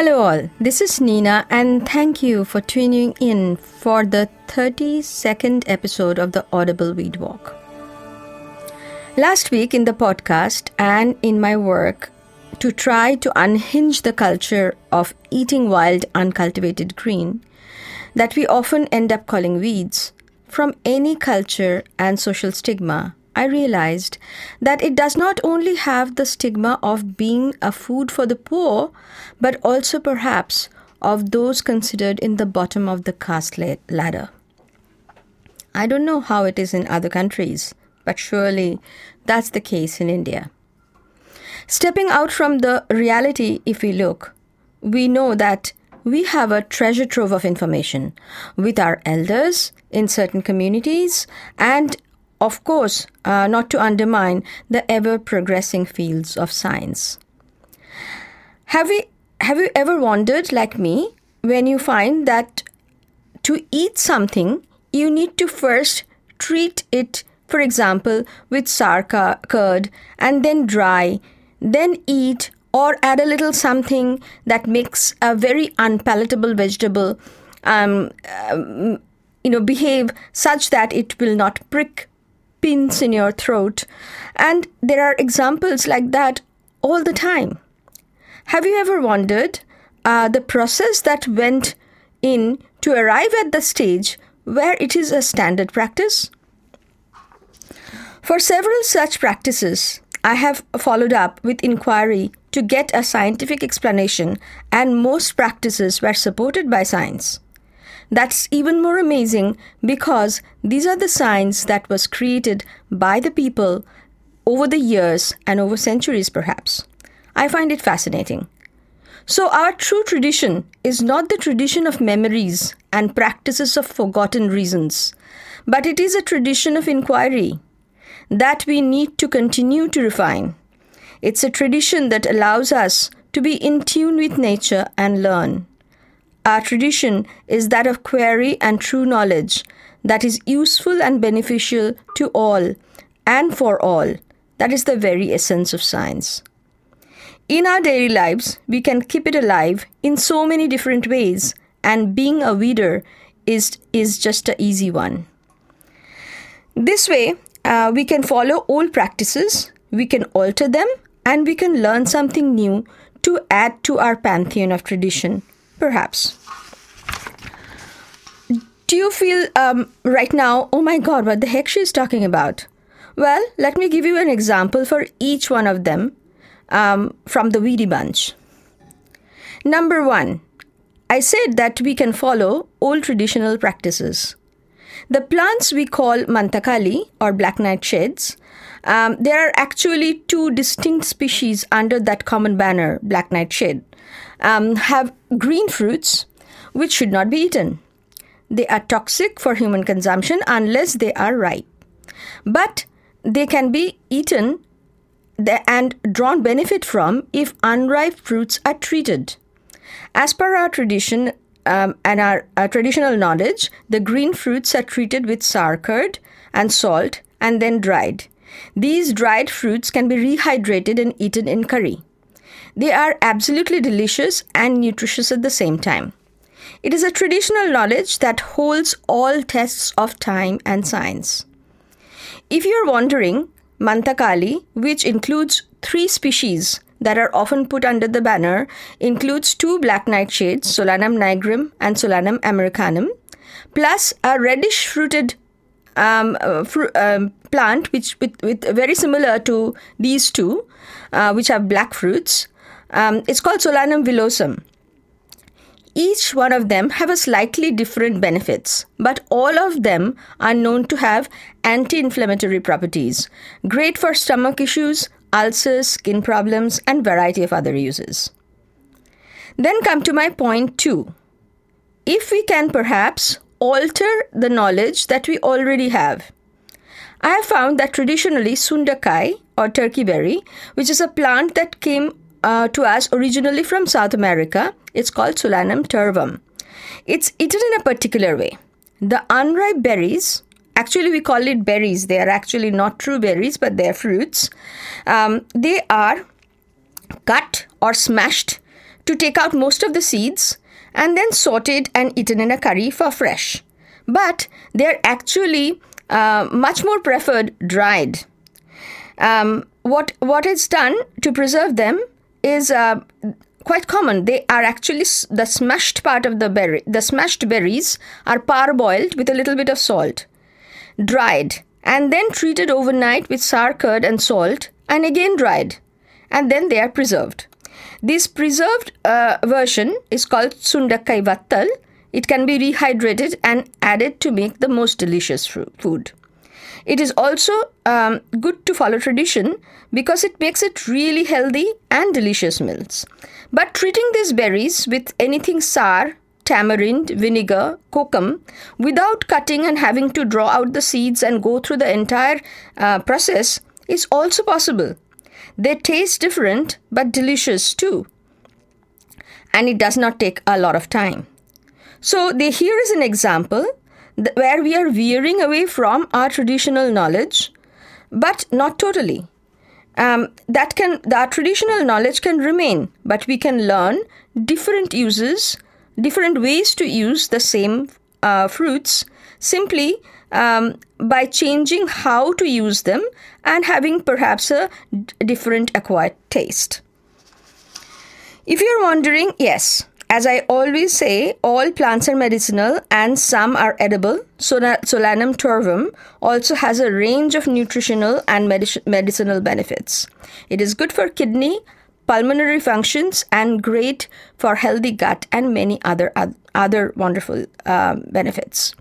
Hello all, this is Nina and thank you for tuning in for the 32nd episode of the Audible Weed Walk. Last week in the podcast and in my work to try to unhinge the culture of eating wild uncultivated green that we often end up calling weeds from any culture and social stigma, I realized that it does not only have the stigma of being a food for the poor, but also perhaps of those considered in the bottom of the caste ladder. I don't know how it is in other countries, but surely that's the case in India. Stepping out from the reality, if we look, we know that we have a treasure trove of information with our elders in certain communities and of course, not to undermine the ever-progressing fields of science. Have you ever wondered, like me, when you find that to eat something, you need to first treat it, for example, with sour curd, and then dry, then eat, or add a little something that makes a very unpalatable vegetable, behave such that it will not prick pins in your throat, and there are examples like that all the time. Have you ever wondered the process that went in to arrive at the stage where it is a standard practice? For several such practices, I have followed up with inquiry to get a scientific explanation, and most practices were supported by science. That's even more amazing because these are the science that was created by the people over the years and over centuries perhaps. I find it fascinating. So our true tradition is not the tradition of memories and practices of forgotten reasons, but it is a tradition of inquiry that we need to continue to refine. It's a tradition that allows us to be in tune with nature and learn. Our tradition is that of query and true knowledge that is useful and beneficial to all and for all. That is the very essence of science. In our daily lives, we can keep it alive in so many different ways, and being a weeder is just an easy one. This way, we can follow old practices, we can alter them, and we can learn something new to add to our pantheon of tradition. Perhaps. Do you feel right now, oh my God, what the heck she is talking about? Well, let me give you an example for each one of them from the weedy bunch. Number 1, I said that we can follow old traditional practices. The plants we call mantakali or black nightshades, there are actually 2 distinct species under that common banner, black nightshade. Have green fruits which should not be eaten. They are toxic for human consumption unless they are ripe. But they can be eaten and drawn benefit from if unripe fruits are treated. As per our tradition and our traditional knowledge, the green fruits are treated with sour curd and salt and then dried. These dried fruits can be rehydrated and eaten in curry. They are absolutely delicious and nutritious at the same time. It is a traditional knowledge that holds all tests of time and science. If you are wondering, mantakali, which includes 3 species that are often put under the banner, includes 2 black nightshades, Solanum nigrum and Solanum americanum, plus a reddish-fruited plant which with very similar to these 2, which have black fruits. It's called Solanum villosum. Each one of them have a slightly different benefits, but all of them are known to have anti-inflammatory properties, great for stomach issues, ulcers, skin problems, and variety of other uses. Then come to my point 2. If we can perhaps alter the knowledge that we already have. I have found that traditionally sundakai or turkey berry, which is a plant that came to us originally from South America, it's called Solanum tervum. It's eaten in a particular way. The unripe berries, actually we call it berries, they are actually not true berries, but they are fruits. They are cut or smashed to take out most of the seeds and then sauteed and eaten in a curry for fresh. But they're actually much more preferred dried. What is done to preserve them is quite common. They are actually the smashed part of the berry. The smashed berries are parboiled with a little bit of salt, dried, and then treated overnight with sour curd and salt, and again dried, and then they are preserved. This preserved version is called Sundakkai Vattal. It can be rehydrated and added to make the most delicious food. It is also good to follow tradition because it makes it really healthy and delicious meals. But treating these berries with anything sour, tamarind, vinegar, kokum, without cutting and having to draw out the seeds and go through the entire process is also possible. They taste different but delicious too. And it does not take a lot of time. So here is an example where we are veering away from our traditional knowledge, but not totally. Our traditional knowledge can remain, but we can learn different ways to use the same fruits simply by changing how to use them and having perhaps a different acquired taste. If you're wondering, yes, as I always say, all plants are medicinal and some are edible. Solanum torvum also has a range of nutritional and medicinal benefits. It is good for kidney, pulmonary functions, and great for healthy gut and many other wonderful benefits.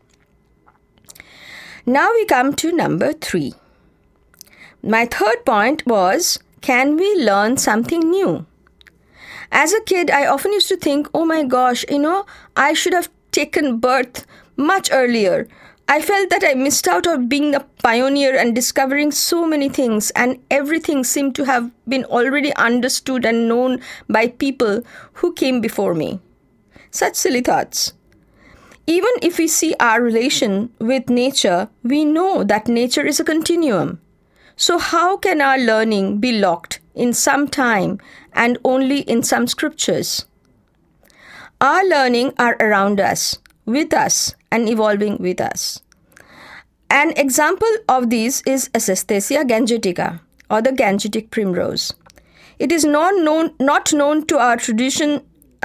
Now we come to number 3. My third point was, can we learn something new? As a kid, I often used to think, oh my gosh, I should have taken birth much earlier. I felt that I missed out on being a pioneer and discovering so many things, and everything seemed to have been already understood and known by people who came before me. Such silly thoughts. Even if we see our relation with nature, we know that nature is a continuum. So how can our learning be locked in some time and only in some scriptures? Our learning are around us, with us, and evolving with us. An example of these is Asastasia gangetica, or the Gangetic primrose. It is not known to our tradition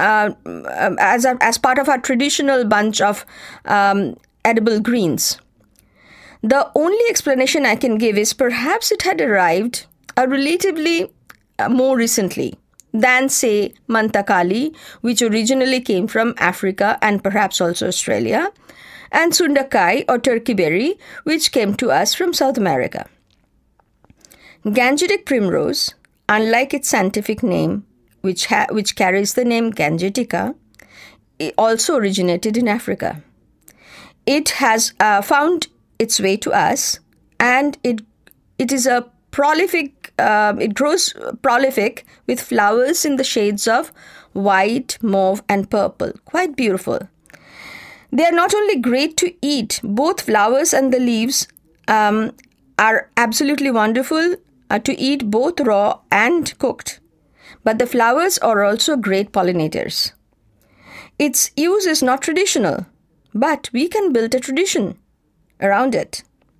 as part of our traditional bunch of edible greens. The only explanation I can give is perhaps it had arrived relatively more recently than, say, Mantakali, which originally came from Africa and perhaps also Australia, and Sundakkai or turkey berry, which came to us from South America. Gangetic primrose, unlike its scientific name, which carries the name Gangetica, it also originated in Africa. It has found its way to us, and it is a prolific. It grows prolific with flowers in the shades of white, mauve, and purple. Quite beautiful. They are not only great to eat, both flowers and the leaves are absolutely wonderful to eat both raw and cooked. But the flowers are also great pollinators. Its use is not traditional, but we can build a tradition around it.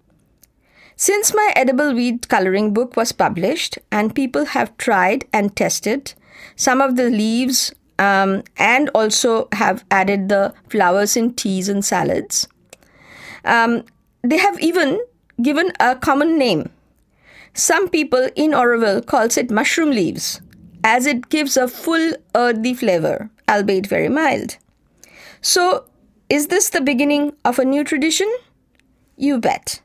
Since my edible weed coloring book was published and people have tried and tested some of the leaves and also have added the flowers in teas and salads, they have even given a common name. Some people in Oroville calls it mushroom leaves, as it gives a full earthy flavor, albeit very mild. So, is this the beginning of a new tradition? You bet.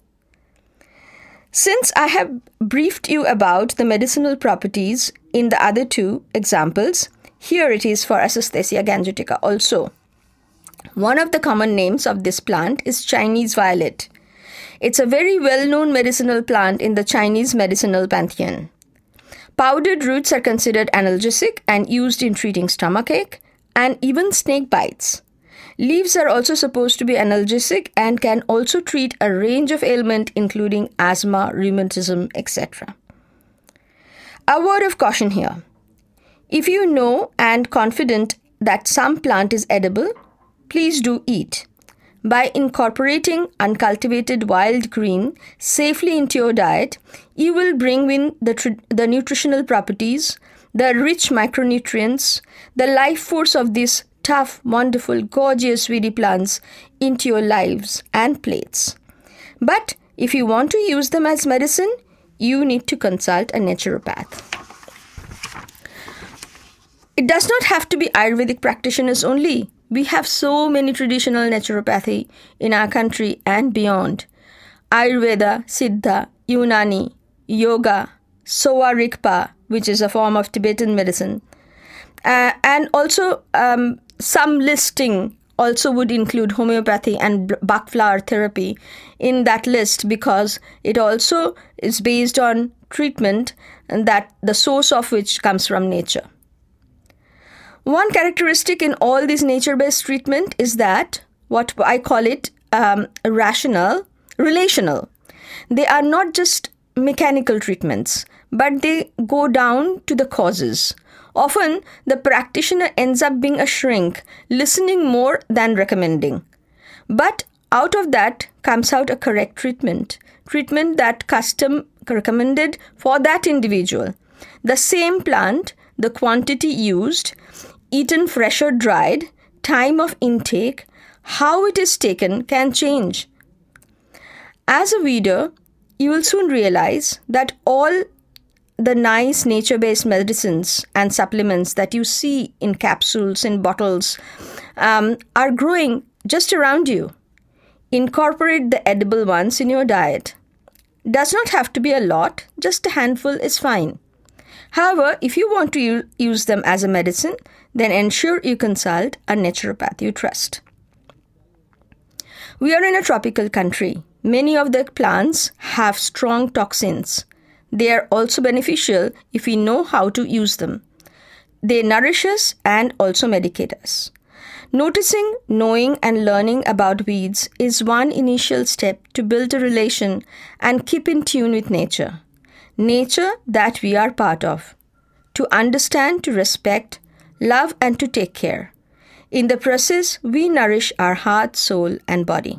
Since I have briefed you about the medicinal properties in the other two examples, here it is for Asastasia gangetica also. One of the common names of this plant is Chinese violet. It's a very well-known medicinal plant in the Chinese medicinal pantheon. Powdered roots are considered analgesic and used in treating stomachache and even snake bites. Leaves are also supposed to be analgesic and can also treat a range of ailments including asthma, rheumatism, etc. A word of caution here. If you know and confident that some plant is edible, please do eat. By incorporating uncultivated wild green safely into your diet, you will bring in the nutritional properties, the rich micronutrients, the life force of these tough, wonderful, gorgeous weedy plants into your lives and plates. But if you want to use them as medicine, you need to consult a naturopath. It does not have to be Ayurvedic practitioners only. We have so many traditional naturopathy in our country and beyond. Ayurveda, Siddha, Unani, Yoga, Sowa Rigpa, which is a form of Tibetan medicine. And also some listing also would include homeopathy and Bach flower therapy in that list, because it also is based on treatment and that the source of which comes from nature. One characteristic in all these nature-based treatment is that what I call it relational. They are not just mechanical treatments, but they go down to the causes. Often, the practitioner ends up being a shrink, listening more than recommending. But out of that comes out a correct treatment that custom recommended for that individual. The same plant, the quantity used, eaten fresh or dried, time of intake, how it is taken can change. As a reader, you will soon realize that all the nice nature-based medicines and supplements that you see in capsules and bottles are growing just around you. Incorporate the edible ones in your diet. Does not have to be a lot, just a handful is fine. However, if you want to use them as a medicine, then ensure you consult a naturopath you trust. We are in a tropical country. Many of the plants have strong toxins. They are also beneficial if we know how to use them. They nourish us and also medicate us. Noticing, knowing, and learning about weeds is one initial step to build a relation and keep in tune with nature. Nature that we are part of. To understand, to respect, love, and to take care. In the process, we nourish our heart, soul, and body.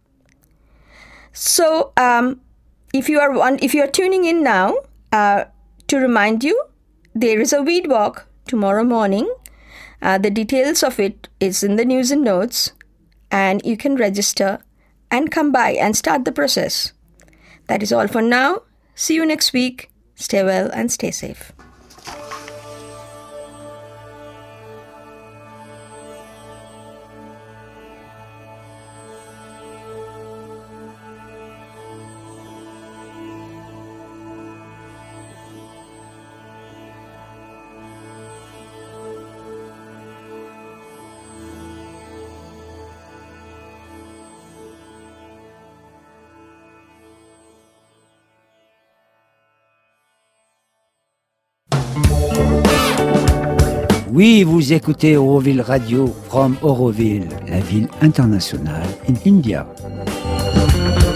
So, if you are tuning in now, to remind you, there is a weed walk tomorrow morning. The details of it is in the news and notes, and you can register and come by and start the process. That is all for now. See you next week. Stay well and stay safe. Oui, vous écoutez Auroville Radio from Auroville, la ville internationale in India.